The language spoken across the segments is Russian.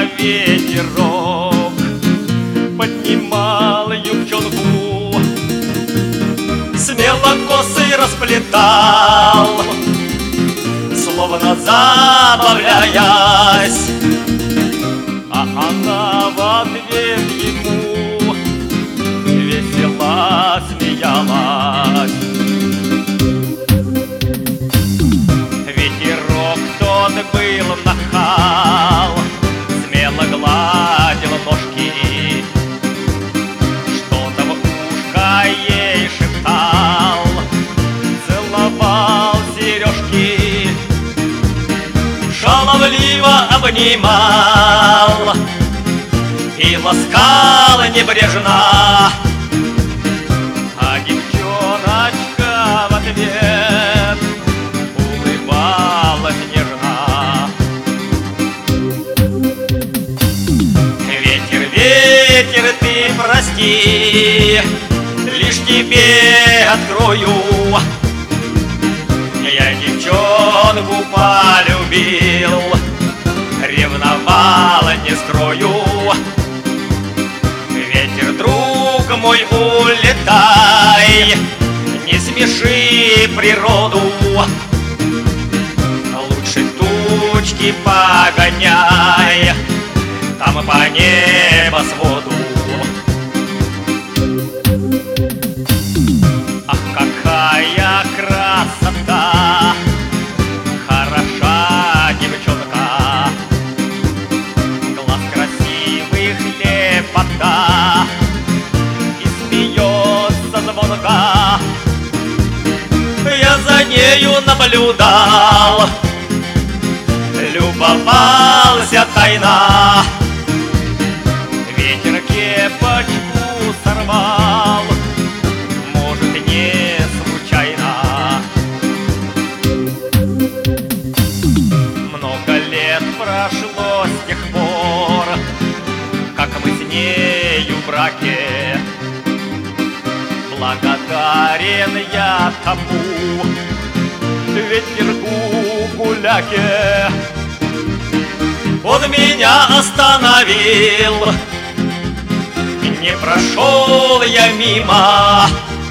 ветерок поднимал юбчонку, смело косы расплетал, словно забавляясь, а она в ответ ему весело смеялась. Ветерок тот был нахал, смело гладил ножки, что-то в ушко ей шептал, целовал сережки, шаловливо обнимал и ласкал небрежно, а девчоночка в ответ улыбалась нежно. Ветер, ветер, ты прости, лишь тебе открою, я девчонку полюбил, ревновал, не скрою. Ветер, друг мой, улетай, не смеши природу, лучше тучки погоняй, там по небосводу. Ах, какая красота, хороша девчонка, глаз красивых лепота, и смеется звонко. Я за нею наблюдал, любовался тайно. Ветер кепочку сорвал, может, не случайно. Много лет прошло с тех пор, как мы с нею в браке. Благодарен я тому ветерку-гуляке, он меня остановил, не прошел я мимо.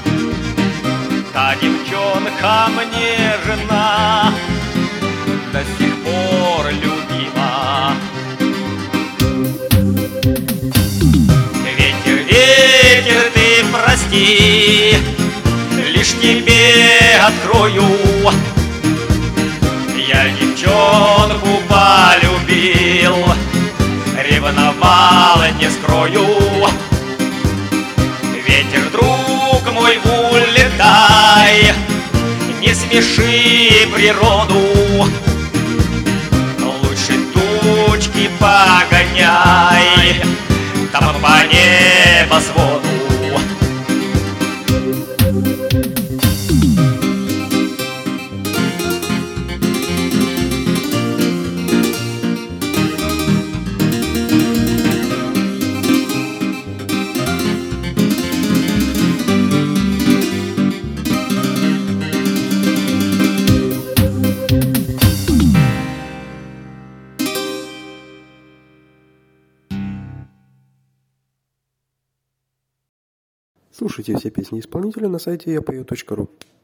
Та девчонка мне жена, до сих пор любима. Ветер, ветер, ты прости, лишь тебе открою, я девчонку полюбил, ревновал, не скрою. Ветер, друг мой, улетай, не смеши природу, лучше тучки погоняй, там по небосводу. Слушайте все песни исполнителя на сайте yapою.ru.